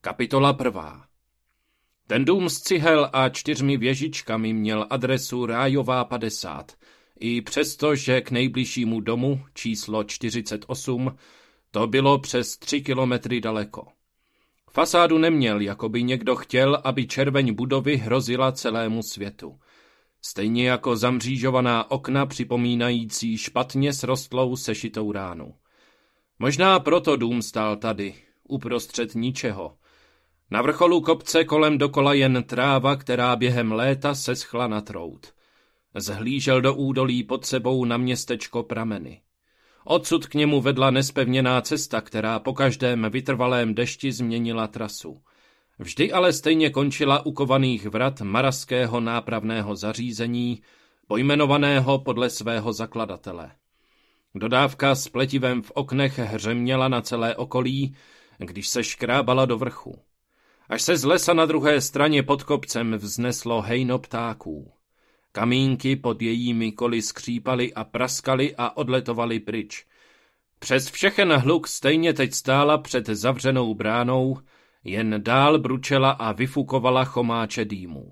Kapitola 1. Ten dům z cihel a 4 věžičkami měl adresu Rájová 50, i přesto, že k nejbližšímu domu, číslo 48, to bylo přes 3 kilometry daleko. Fasádu neměl, jako by někdo chtěl, aby červeň budovy hrozila celému světu. Stejně jako zamřížovaná okna připomínající špatně srostlou sešitou ránu. Možná proto dům stál tady, uprostřed ničeho. Na vrcholu kopce kolem dokola jen tráva, která během léta seschla na trout. Zhlížel do údolí pod sebou na městečko Prameny. Odsud k němu vedla nespevněná cesta, která po každém vytrvalém dešti změnila trasu. Vždy ale stejně končila u kovaných vrat Maraského nápravného zařízení, pojmenovaného podle svého zakladatele. Dodávka s pletivem v oknech hřeměla na celé okolí, když se škrábala do vrchu. Až se z lesa na druhé straně pod kopcem vzneslo hejno ptáků. Kamínky pod jejími koly skřípaly a praskaly a odletovaly pryč. Přes všechen hluk stejně teď stála před zavřenou bránou, jen dál bručela a vyfukovala chomáče dýmu.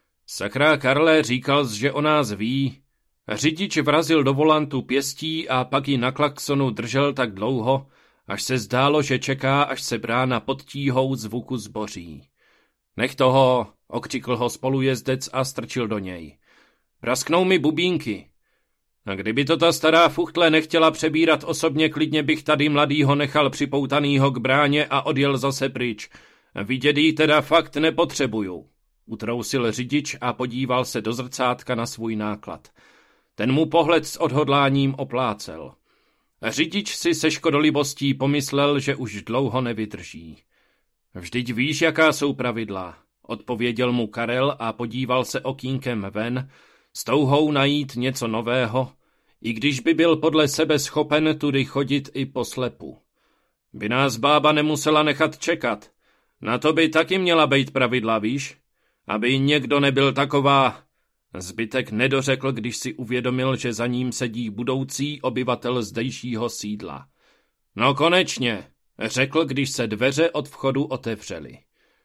Sakra, Karle, říkal, že o nás ví. Řidič vrazil do volantu pěstí a pak ji na klaxonu držel tak dlouho, až se zdálo, že čeká, až se brána pod tíhou zvuku zboří. Nech toho, okřikl ho spolujezdec a strčil do něj. Prasknou mi bubínky. A kdyby to ta stará fuchtle nechtěla přebírat osobně, klidně bych tady mladýho nechal připoutanýho k bráně a odjel zase pryč. Vidět jí teda fakt nepotřebuju. Utrousil řidič a podíval se do zrcátka na svůj náklad. Ten mu pohled s odhodláním oplácel. Řidič si se škodolibostí pomyslel, že už dlouho nevydrží. Vždyť víš, jaká jsou pravidla, odpověděl mu Karel a podíval se okýnkem ven, s touhou najít něco nového, i když by byl podle sebe schopen tudy chodit i poslepu. By nás bába nemusela nechat čekat. Na to by taky měla být pravidla, víš? Aby někdo nebyl taková... Zbytek nedořekl, když si uvědomil, že za ním sedí budoucí obyvatel zdejšího sídla. No konečně, řekl, když se dveře od vchodu otevřely.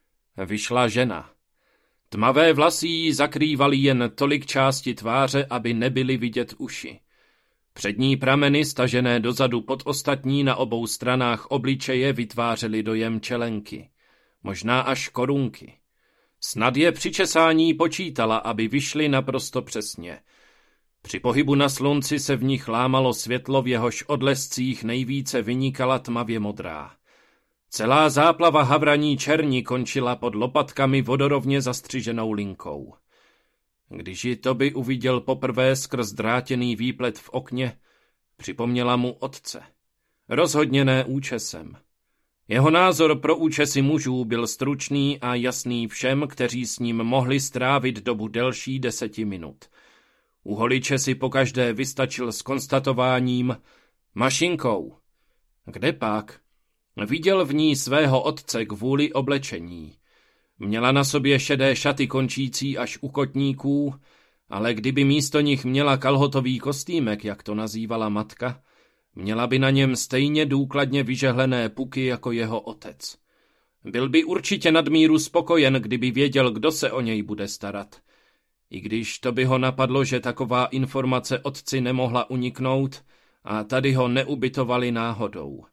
Vyšla žena. Tmavé vlasy jí zakrývaly jen tolik části tváře, aby nebyly vidět uši. Přední prameny, stažené dozadu pod ostatní na obou stranách obličeje, vytvářely dojem čelenky. Možná až korunky. Snad je při česání počítala, aby vyšly naprosto přesně. Při pohybu na slunci se v nich lámalo světlo, v jehož odlescích nejvíce vynikala tmavě modrá. Celá záplava havraní černi končila pod lopatkami vodorovně zastřiženou linkou. Když ji Toby uviděl poprvé skrz drátěný výplet v okně, připomněla mu otce. Rozhodně ne účesem. Jeho názor pro účesy mužů byl stručný a jasný všem, kteří s ním mohli strávit dobu delší 10 minut. U holiče si pokaždé vystačil s konstatováním mašinkou. Kde pak? Viděl v ní svého otce kvůli oblečení. Měla na sobě šedé šaty končící až u kotníků, ale kdyby místo nich měla kalhotový kostýmek, jak to nazývala matka, měla by na něm stejně důkladně vyžehlené puky jako jeho otec. Byl by určitě nadmíru spokojen, kdyby věděl, kdo se o něj bude starat. I když to by ho napadlo, že taková informace otci nemohla uniknout a tady ho neubytovali náhodou.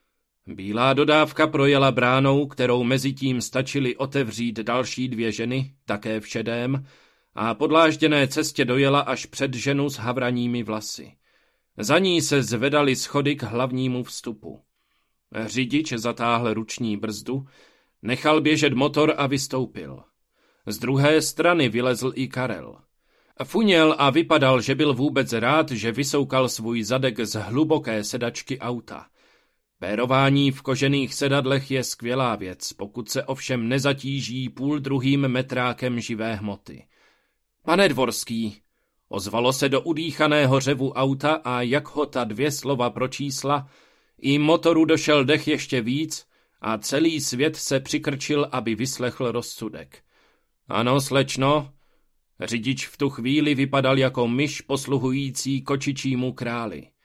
Bílá dodávka projela bránou, kterou mezitím stačily otevřít další 2 ženy, také v šedém, a po dlážděné cestě dojela až před ženu s havraními vlasy. Za ní se zvedaly schody k hlavnímu vstupu. Řidič zatáhl ruční brzdu, nechal běžet motor a vystoupil. Z druhé strany vylezl i Karel. Funěl a vypadal, že byl vůbec rád, že vysoukal svůj zadek z hluboké sedačky auta. Pérování v kožených sedadlech je skvělá věc, pokud se ovšem nezatíží 0,5 metrákem živé hmoty. Pane Dvorský, ozvalo se do udýchaného řevu auta a jak ho ta 2 slova pročísla, i motoru došel dech ještě víc a celý svět se přikrčil, aby vyslechl rozsudek. Ano, slečno, řidič v tu chvíli vypadal jako myš posluhující kočičímu králi.